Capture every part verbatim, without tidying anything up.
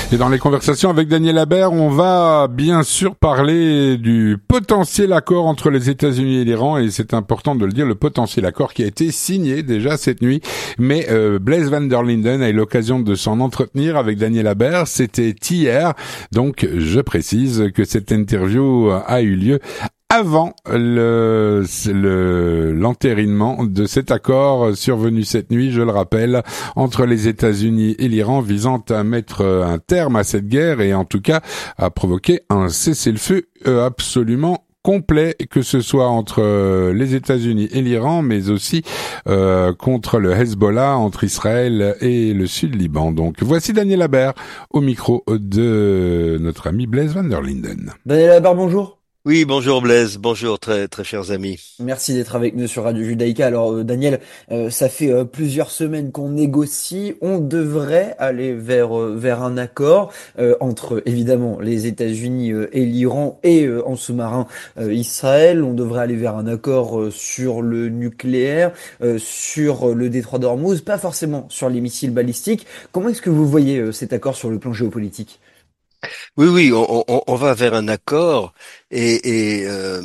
Et dans les conversations avec Daniel Habert, on va bien sûr parler du potentiel accord entre les États-Unis et l'Iran, et c'est important de le dire, le potentiel accord qui a été signé déjà cette nuit. Mais euh, Blaise van der Linden a eu l'occasion de s'en entretenir avec Daniel Habert, c'était hier. Donc je précise que cette interview a eu lieu avant le, le, l'entérinement de cet accord survenu cette nuit, je le rappelle, entre les États-Unis et l'Iran, visant à mettre un terme à cette guerre et en tout cas à provoquer un cessez-le-feu absolument complet, que ce soit entre les États-Unis et l'Iran, mais aussi euh, contre le Hezbollah, entre Israël et le Sud-Liban. Donc voici Daniel Habert au micro de notre ami Blaise van der Linden. Daniel Habert, bonjour. Oui, bonjour Blaise, bonjour très très chers amis. Merci d'être avec nous sur Radio Judaïka. Alors euh, Daniel, euh, ça fait euh, plusieurs semaines qu'on négocie. On devrait aller vers euh, vers un accord euh, entre évidemment les États-Unis euh, et l'Iran et euh, en sous-marin euh, Israël. On devrait aller vers un accord euh, sur le nucléaire, euh, sur euh, le détroit d'Ormuz, pas forcément sur les missiles balistiques. Comment est-ce que vous voyez euh, cet accord sur le plan géopolitique? Oui, oui, on, on, on va vers un accord et, et euh,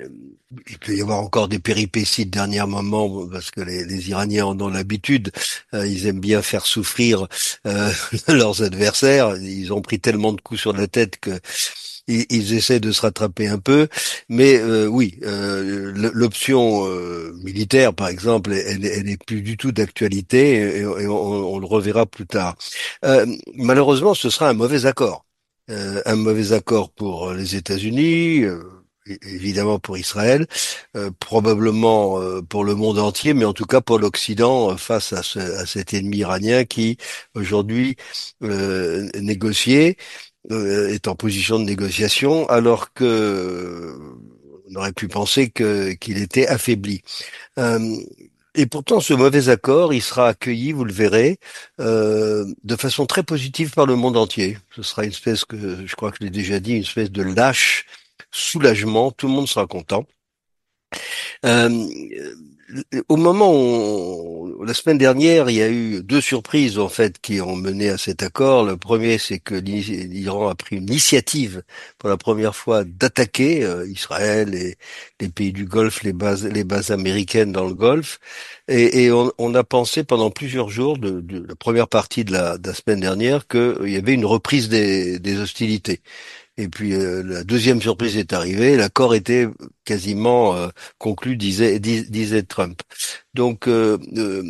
il peut y avoir encore des péripéties de dernier moment parce que les, les Iraniens en ont l'habitude. Euh, ils aiment bien faire souffrir euh, leurs adversaires. Ils ont pris tellement de coups sur la tête que ils, ils essaient de se rattraper un peu. Mais euh, oui, euh, l'option euh, militaire, par exemple, elle, elle n'est plus du tout d'actualité et, et on, on le reverra plus tard. Euh, malheureusement, ce sera un mauvais accord. Euh, un mauvais accord pour les États-Unis, euh, évidemment pour Israël, euh, probablement euh, pour le monde entier, mais en tout cas pour l'Occident euh, face à, ce, à cet ennemi iranien qui aujourd'hui euh, négociait, euh, est en position de négociation, alors que euh, on aurait pu penser que qu'il était affaibli. Euh, et pourtant, ce mauvais accord, il sera accueilli, vous le verrez, euh, de façon très positive par le monde entier. Ce sera une espèce que, je crois que je l'ai déjà dit, une espèce de lâche soulagement. Tout le monde sera content. Euh, Au moment où, la semaine dernière, il y a eu deux surprises en fait qui ont mené à cet accord. Le premier, c'est que l'Iran a pris une initiative pour la première fois d'attaquer euh, Israël et les pays du Golfe, les bases, les bases américaines dans le Golfe. Et, et on, on a pensé pendant plusieurs jours, de, de la première partie de la, de la semaine dernière, qu'il y avait une reprise des, des hostilités. Et puis euh, la deuxième surprise est arrivée, l'accord était quasiment euh, conclu, disait, dis- disait Trump. Donc euh, euh,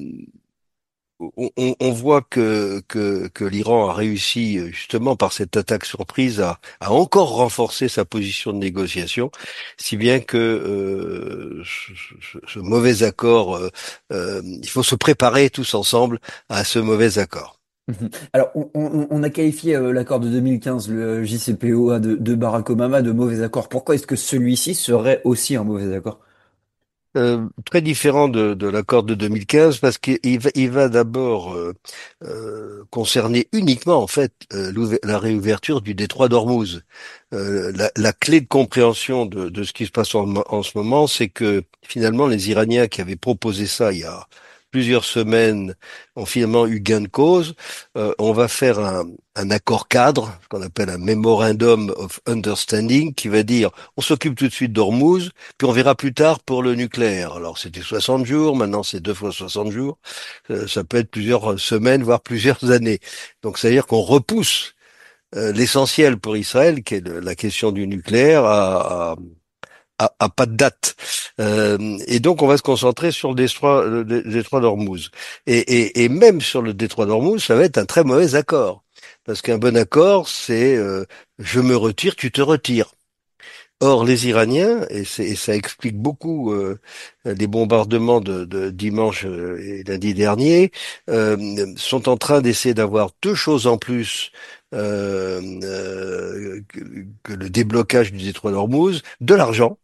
on, on- on voit que, que, que l'Iran a réussi euh, justement par cette attaque surprise à, à encore renforcer sa position de négociation, si bien que euh, ce, ce- ce mauvais accord, euh, euh, il faut se préparer tous ensemble à ce mauvais accord. Mhm. Alors, on, on- on a qualifié euh, l'accord de deux mille quinze, le J C P O A de, de Barack Obama, de mauvais accord. Pourquoi est-ce que celui-ci serait aussi un mauvais accord? Euh, très différent de, de l'accord de deux mille quinze parce qu'il va, il va d'abord euh, euh, concerner uniquement en fait euh, l'ouver- la réouverture du détroit d'Ormuz. Euh, la, la clé de compréhension de, de ce qui se passe en, en ce moment, c'est que finalement les Iraniens qui avaient proposé ça il y a plusieurs semaines ont finalement eu gain de cause. Euh, on va faire un, un accord cadre, ce qu'on appelle un Memorandum of Understanding, qui va dire on s'occupe tout de suite d'Ormuz, puis on verra plus tard pour le nucléaire. Alors c'était soixante jours, maintenant c'est deux fois soixante jours. Euh, ça peut être plusieurs semaines, voire plusieurs années. Donc ça veut dire qu'on repousse euh, l'essentiel pour Israël, qui est le- la question du nucléaire, à, à, à- à pas de date. Euh, et donc on va se concentrer sur le détroit, le dé- détroit d'Ormuz. Et, et, et même sur le détroit d'Ormuz, ça va être un très mauvais accord. Parce qu'un bon accord, c'est euh, je me retire, tu te retires. Or, les Iraniens, et, c'est- et ça explique beaucoup euh, les bombardements de, de dimanche euh, et lundi dernier, euh, sont en train d'essayer d'avoir deux choses en plus euh, euh, que, que le déblocage du détroit d'Ormuz, de l'argent.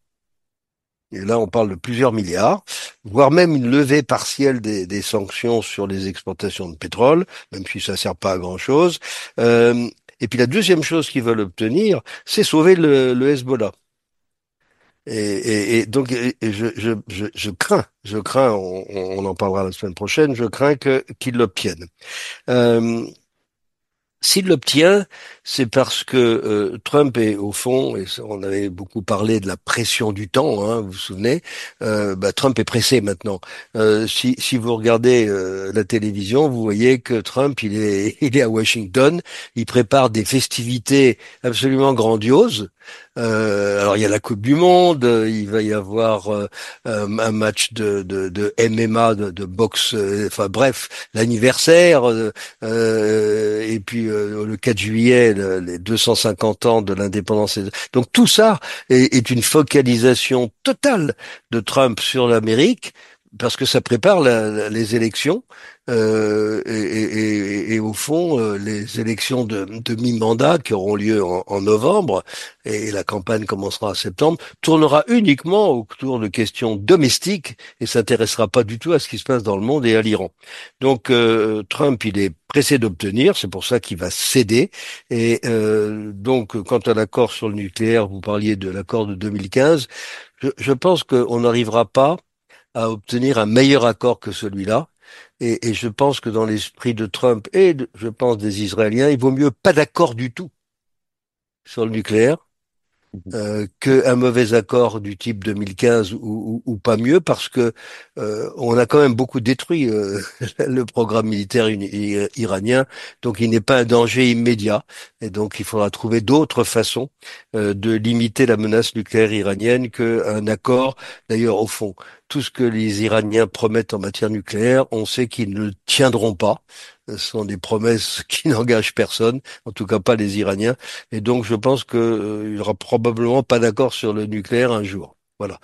Et là, on parle de plusieurs milliards, voire même une levée partielle des, des sanctions sur les exportations de pétrole, même si ça sert pas à grand-chose. Euh, et puis la deuxième chose qu'ils veulent obtenir, c'est sauver le, le Hezbollah. Et, et, et donc, et- et je, je, je, je crains, je crains, on, on en parlera la semaine prochaine, je crains que qu'ils l'obtiennent. Euh, S'il l'obtient, c'est parce que euh, Trump est au fond, et ça, on avait beaucoup parlé de la pression du temps, hein, vous vous souvenez, euh, bah, Trump est pressé maintenant. Euh, si, si vous regardez euh, la télévision, vous voyez que Trump, il est, il est à Washington, il prépare des festivités absolument grandioses. Euh, alors il y a la Coupe du Monde, euh, il va y avoir euh, euh, un match de, de, de M M A, de, de boxe, euh, enfin bref, l'anniversaire. euh, euh, et puis euh, le quatre juillet, le- les deux cent cinquante ans de l'indépendance. et- Donc tout ça est, est une focalisation totale de Trump sur l'Amérique parce que ça prépare la- la- les élections euh, et, et- et- et au fond euh, les élections de, de mi-mandat qui auront lieu en, en novembre et la campagne commencera en septembre tournera uniquement autour de questions domestiques et s'intéressera pas du tout à ce qui se passe dans le monde et à l'Iran. Donc euh, Trump, il est pressé d'obtenir, c'est pour ça qu'il va céder. Et euh, donc, quant à l'accord sur le nucléaire, vous parliez de l'accord de deux mille quinze, je, je pense qu'on n'arrivera pas à obtenir un meilleur accord que celui-là. Et, et je pense que dans l'esprit de Trump et de- je pense des Israéliens, il vaut mieux pas d'accord du tout sur le nucléaire euh, qu'un mauvais accord du type deux mille quinze ou, ou, ou pas mieux parce que euh, on a quand même beaucoup détruit euh, le programme militaire uni- i- iranien, donc il n'est pas un danger immédiat et donc il faudra trouver d'autres façons euh, de limiter la menace nucléaire iranienne qu'un accord. D'ailleurs, au fond, tout ce que les Iraniens promettent en matière nucléaire, on sait qu'ils ne le tiendront pas. Ce sont des promesses qui n'engagent personne, en tout cas pas les Iraniens. Et donc, je pense que euh, il y aura probablement pas d'accord sur le nucléaire un jour. Voilà.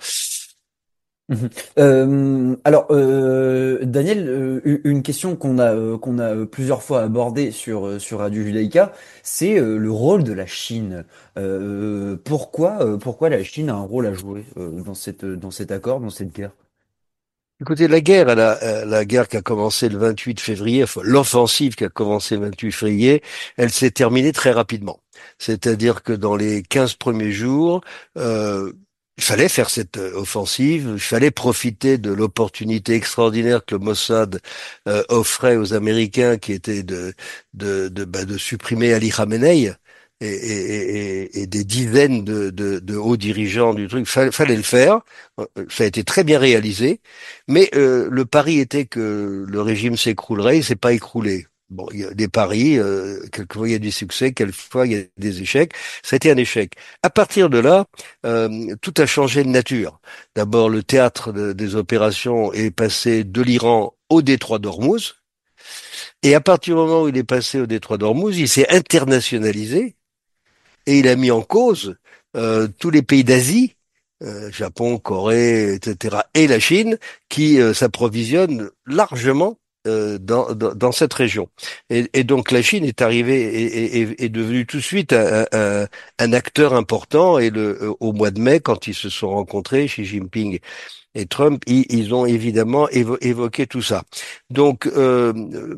Mhm. Euh, alors, euh, Daniel, euh, u- une question qu'on a euh, qu'on a euh, plusieurs fois abordée sur euh, sur Radio Judaïka, c'est euh, le rôle de la Chine. Euh, pourquoi euh, pourquoi la Chine a un rôle à jouer euh, dans cette dans cet accord, dans cette guerre? Écoutez, la guerre, elle a- euh, la guerre qui a commencé le vingt-huit février, enfin, l'offensive qui a commencé le vingt-huit février, elle s'est terminée très rapidement. C'est-à-dire que dans les quinze premiers jours, euh, il fallait faire cette euh, offensive, il fallait profiter de l'opportunité extraordinaire que le Mossad euh, offrait aux Américains, qui était de de de, bah, de supprimer Ali Khamenei. Et, et, et, et des dizaines de, de, de hauts dirigeants du truc, fallait, fallait le faire. Euh, Ça a été très bien réalisé. Mais euh, le pari était que le régime s'écroulerait, il s'est pas écroulé. Bon, il y a des paris, euh, quelquefois il y a du succès, quelquefois il y a des échecs. Ça a été un échec. À partir de là, euh, tout a changé de nature. D'abord, le théâtre de- des opérations est passé de l'Iran au détroit d'Ormuz. Et à partir du moment où il est passé au détroit d'Ormuz, il s'est internationalisé et il a mis en cause euh, tous les pays d'Asie, euh, Japon, Corée, et cetera, et la Chine, qui euh, s'approvisionnent largement euh, dans, dans, dans cette région. Et, et donc la Chine est arrivée et est, est, est devenue tout de suite un, un, un acteur important. Et le, euh, au mois de mai, quand ils se sont rencontrés, Xi Jinping et Trump, ils, ils ont évidemment évo évoqué tout ça. Donc euh,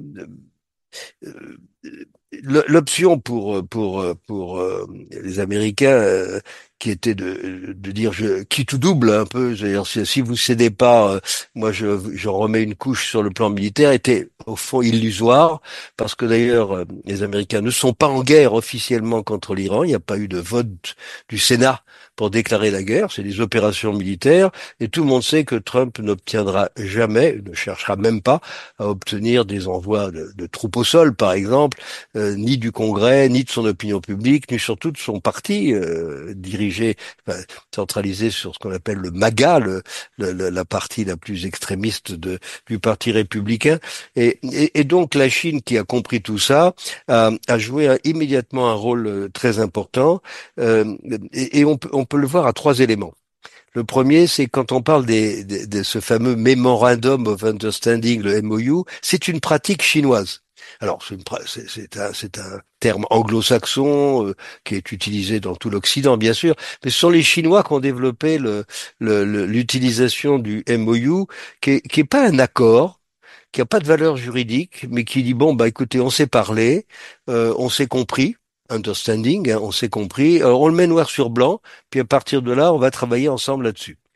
euh, l'option pour pour pour euh, les Américains euh, qui était de de dire je quitte ou double un peu, c'est-à-dire si, si vous cédez pas, euh, moi je je remets une couche sur le plan militaire, était au fond illusoire parce que d'ailleurs euh, les Américains ne sont pas en guerre officiellement contre l'Iran, il n'y a pas eu de vote du Sénat pour déclarer la guerre, c'est des opérations militaires et tout le monde sait que Trump n'obtiendra jamais, ne cherchera même pas à obtenir des envois de, de troupes au sol par exemple, euh, ni du Congrès, ni de son opinion publique, ni surtout de son parti euh, dirigé, enfin, centralisé sur ce qu'on appelle le MAGA, le, le, le- la partie la plus extrémiste de, du parti républicain. Et, et, et donc la Chine, qui a compris tout ça, a, a joué un- immédiatement un rôle euh, très important. Euh, et et on, peut- on peut le voir à trois éléments. Le premier, c'est quand on parle des, des- de ce fameux Memorandum of Understanding, le M O U, c'est une pratique chinoise. Alors, c'est une pra- c'est- c'est un, c'est un terme anglo-saxon euh, qui est utilisé dans tout l'Occident, bien sûr, mais ce sont les Chinois qui ont développé le- le- le- l'utilisation du M O U, qui est, qui est pas un accord, qui a pas de valeur juridique, mais qui dit bon bah écoutez, on s'est parlé, euh, on s'est compris, understanding, hein, on s'est compris, alors on le met noir sur blanc, puis à partir de là, on va travailler ensemble là-dessus.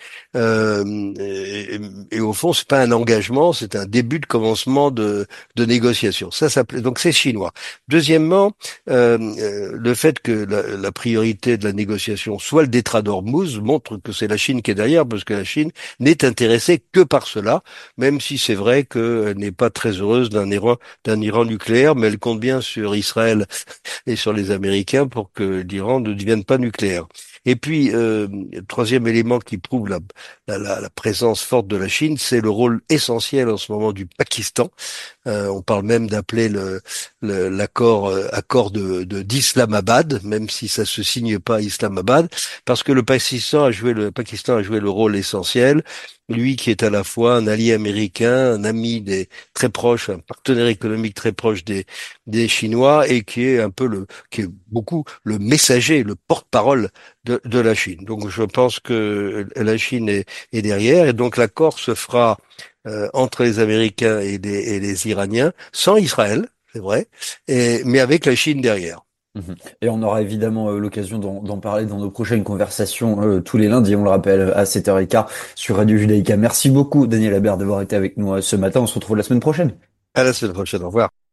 Euh, et, et au fond, c'est pas un engagement, c'est un début de commencement de, de négociation. Ça, ça plaît. Donc c'est chinois. Deuxièmement, euh, euh, le fait que la, la priorité de la négociation soit le détroit d'Ormuz montre que c'est la Chine qui est derrière, parce que la Chine n'est intéressée que par cela, même si c'est vrai qu'elle n'est pas très heureuse d'un Iran, d'un Iran nucléaire, mais elle compte bien sur Israël et sur les Américains pour que l'Iran ne devienne pas nucléaire. Et puis, euh, troisième élément qui prouve la, la, la, la présence forte de la Chine, c'est le rôle essentiel en ce moment du Pakistan. Euh, on parle même d'appeler le, le- l'accord euh, accord de, de d'Islamabad, même si ça se signe pas à Islamabad, parce que le Pakistan a joué le Pakistan a joué le rôle essentiel. Lui qui est à la fois un allié américain, un ami des très proche, un partenaire économique très proche des des Chinois et qui est un peu le qui est beaucoup le messager, le porte-parole de, de la Chine. Donc je pense que la Chine est, est derrière et donc l'accord se fera euh, entre les Américains et les, et les Iraniens, sans Israël, c'est vrai, et, mais avec la Chine derrière. Mhm. Et on aura évidemment euh, l'occasion d'en d'en parler dans nos prochaines conversations euh, tous les lundis, on le rappelle, à sept heures quinze sur Radio Judaïka. Merci beaucoup, Daniel Habert, d'avoir été avec nous euh, ce matin. On se retrouve la semaine prochaine. À la semaine prochaine, au revoir.